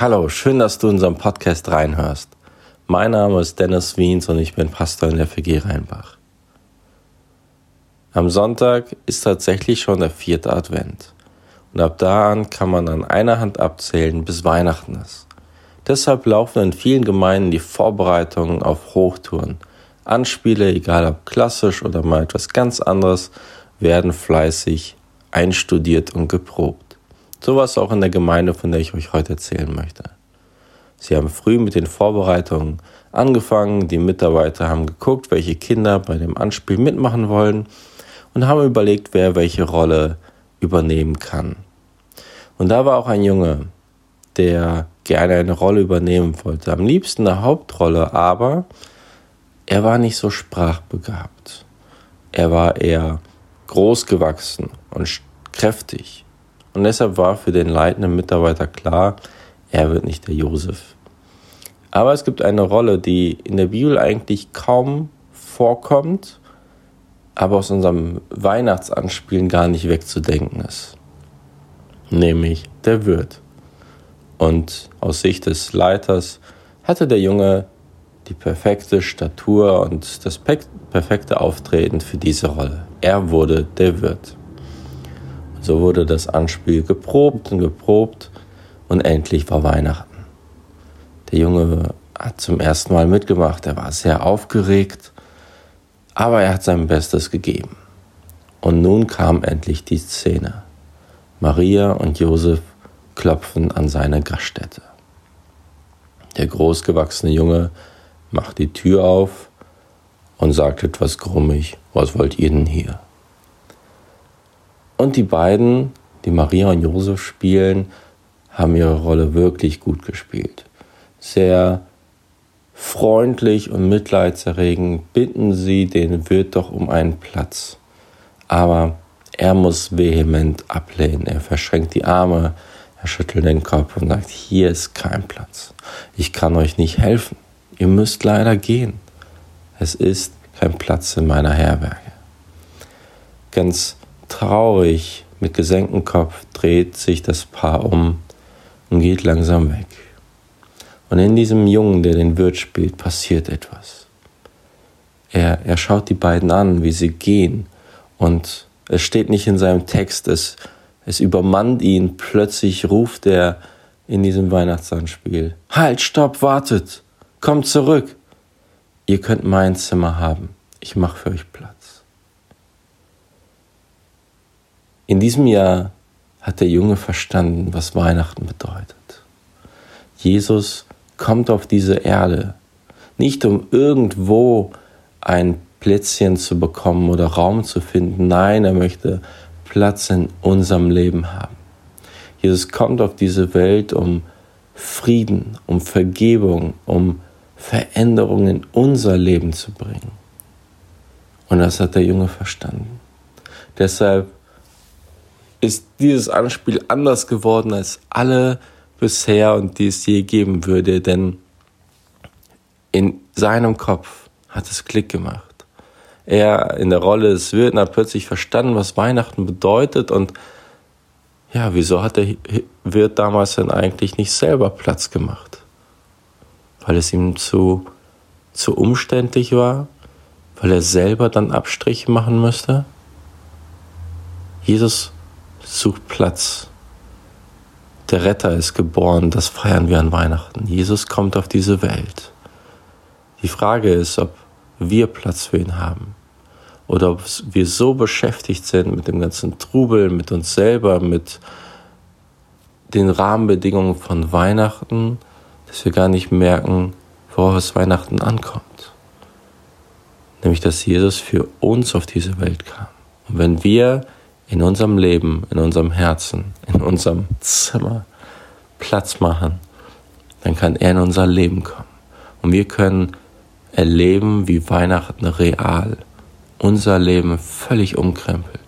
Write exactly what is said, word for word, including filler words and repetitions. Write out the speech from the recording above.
Hallo, schön, dass du in unseren Podcast reinhörst. Mein Name ist Dennis Wiens und ich bin Pastor in der F G Rheinbach. Am Sonntag ist tatsächlich schon der vierte Advent und ab da an kann man an einer Hand abzählen, bis Weihnachten ist. Deshalb laufen in vielen Gemeinden die Vorbereitungen auf Hochtouren. Anspiele, egal ob klassisch oder mal etwas ganz anderes, werden fleißig einstudiert und geprobt. So war es auch in der Gemeinde, von der ich euch heute erzählen möchte. Sie haben früh mit den Vorbereitungen angefangen, die Mitarbeiter haben geguckt, welche Kinder bei dem Anspiel mitmachen wollen und haben überlegt, wer welche Rolle übernehmen kann. Und da war auch ein Junge, der gerne eine Rolle übernehmen wollte, am liebsten eine Hauptrolle, aber er war nicht so sprachbegabt. Er war eher groß gewachsen und kräftig. Und deshalb war für den leitenden Mitarbeiter klar, er wird nicht der Josef. Aber es gibt eine Rolle, die in der Bibel eigentlich kaum vorkommt, aber aus unserem Weihnachtsanspielen gar nicht wegzudenken ist. Nämlich der Wirt. Und aus Sicht des Leiters hatte der Junge die perfekte Statur und das perfekte Auftreten für diese Rolle. Er wurde der Wirt. So wurde das Anspiel geprobt und geprobt und endlich war Weihnachten. Der Junge hat zum ersten Mal mitgemacht, er war sehr aufgeregt, aber er hat sein Bestes gegeben. Und nun kam endlich die Szene. Maria und Josef klopfen an seine Gaststätte. Der großgewachsene Junge macht die Tür auf und sagt etwas grummig, was wollt ihr denn hier? Und die beiden, die Maria und Josef spielen, haben ihre Rolle wirklich gut gespielt. Sehr freundlich und mitleidserregend bitten sie den Wirt doch um einen Platz. Aber er muss vehement ablehnen. Er verschränkt die Arme, er schüttelt den Kopf und sagt, hier ist kein Platz. Ich kann euch nicht helfen. Ihr müsst leider gehen. Es ist kein Platz in meiner Herberge. Ganz traurig, mit gesenktem Kopf, dreht sich das Paar um und geht langsam weg. Und in diesem Jungen, der den Wirt spielt, passiert etwas. Er, er schaut die beiden an, wie sie gehen. Und es steht nicht in seinem Text, es, es übermannt ihn. Plötzlich ruft er in diesem Weihnachtsanspiel, halt, stopp, wartet, kommt zurück. Ihr könnt mein Zimmer haben, ich mache für euch Platz. In diesem Jahr hat der Junge verstanden, was Weihnachten bedeutet. Jesus kommt auf diese Erde, nicht um irgendwo ein Plätzchen zu bekommen oder Raum zu finden. Nein, er möchte Platz in unserem Leben haben. Jesus kommt auf diese Welt, um Frieden, um Vergebung, um Veränderung in unser Leben zu bringen. Und das hat der Junge verstanden. Deshalb ist dieses Anspiel anders geworden als alle bisher und die es je geben würde, denn in seinem Kopf hat es Klick gemacht. Er in der Rolle des Wirten hat plötzlich verstanden, was Weihnachten bedeutet und ja, wieso hat der Wirt damals denn eigentlich nicht selber Platz gemacht? Weil es ihm zu, zu umständlich war? Weil er selber dann Abstriche machen müsste? Jesus sucht Platz. Der Retter ist geboren, das feiern wir an Weihnachten. Jesus kommt auf diese Welt. Die Frage ist, ob wir Platz für ihn haben oder ob wir so beschäftigt sind mit dem ganzen Trubel, mit uns selber, mit den Rahmenbedingungen von Weihnachten, dass wir gar nicht merken, worauf es Weihnachten ankommt. Nämlich, dass Jesus für uns auf diese Welt kam. Und wenn wir in unserem Leben, in unserem Herzen, in unserem Zimmer Platz machen, dann kann er in unser Leben kommen. Und wir können erleben, wie Weihnachten real unser Leben völlig umkrempelt.